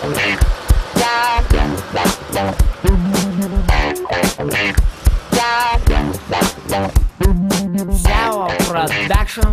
Сяо Продакшн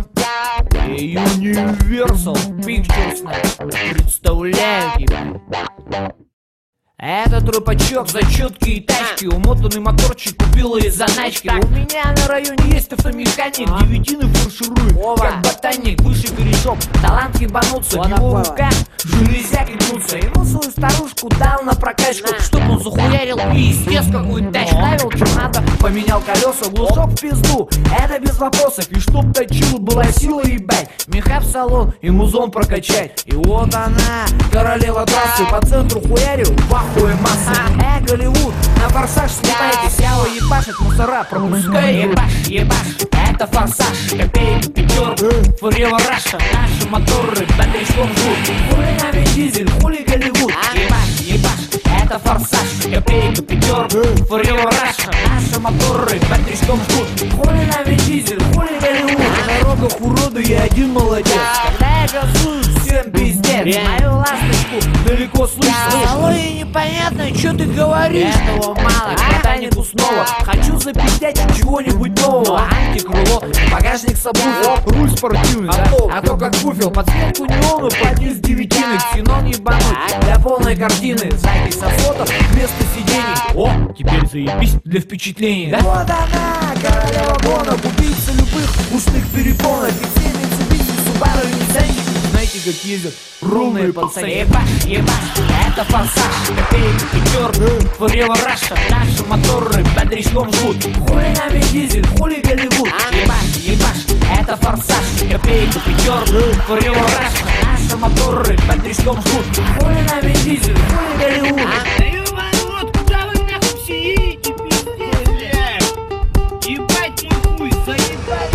и Universal Pictures представляют тебе. Этот рыбачок за четкие тачки, умотанный моторчик купила из заначки. У меня на районе есть автомеханик, девятины фарширует, как ботаник, выше корешок. Талант ебануться, в его руках железяки гнутся. Ему свою старушку дал на прокачку, чтоб он захуярил и исчез какую-то тачку. Ставил чем надо, поменял колеса, глушок в пизду, это без вопросов. И чтоб точила была сила ебать, меха в салон и музон прокачать. И вот она, королева трассы, по центру хуярю, вахуя масса. Голливуд, на форсаж снимайте, сяо ебашит, мусора пропускай. Ебаш, ебаш, это форсаж, копейки, пятерку, форева Раша. Наши моторы бодрячком жгут, хули нами дизель, хули Голливуд. Ебаш, ебаш, это форсаж, копейки, пятерку, форева Раша. Наши моторы бодрячком жгут, хули нами дизель, хули Голливуд. На дорогах уроды я один молодец, когда я газую, всем пиздец. Мою ласточку далеко слышно. Алло, непонятно, что ты говоришь. Этого мало, ботанику снова. Хочу запиздять чего-нибудь нового. Антикрыло, багажник сабвуфер, руль спортивный, а то как буфер. Подсветку неону, подниз девятины, ксенон ебануть для полной картины. Запись со фото вместо сидений. О, теперь заебись для впечатлений, да? Вот она, королева гонок, убийца любых устных перепонок. И все Mitsubishi, Subaru и Nissan. Знаете, как ездят ровные пацаны. Ебаш, ебаш, это форсаж, копейки, пятерка, форева Раша. Наши моторы бодрячком жгут, хули нами дизель, хули Голливуд. Ебаш, ебаш, это форсаж, копейки, пятерка, форева Раша. Наши моторы бодрячком жгут, хули нами дизель, хули Голливуд. Да ёбаный рот, куда вы нахуй все едете, пиздец, блядь? Ебать нихуй, заебали.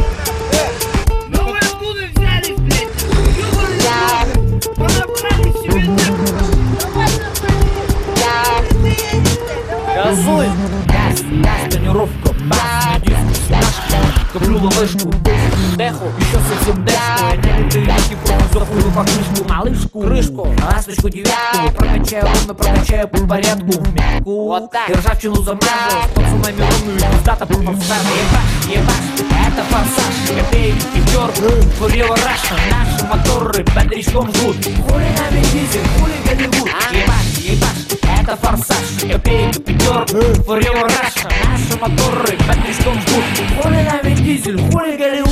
Ну вы откуда взялись, блядь? Ёбаный рот, понабрали себе нахуй. Газуй, газ, тонировка, бас, на диск, снашка. Коплю ловешку, деху, еще совсем дешку. Я не перелики, просто захую покрышку, малышку, крышку, ласточку девятку. Прокачаю ровно, прокачаю по порядку. Мягку, вот так, и ржавчину замажу. С пацанами ровную, пиздата по форсажу. Ебаш, ебаш, это форсаж, копейки, пятерка, форева Раша. Наши моторы бодрячком жгут, хули нами дизель, хули Голливуд. Ебаш, ебаш, это форсаж, копейки, пятерка, форева Раша. Наши моторы бодрячком жгут, хули нами дизель, хули Голливуд.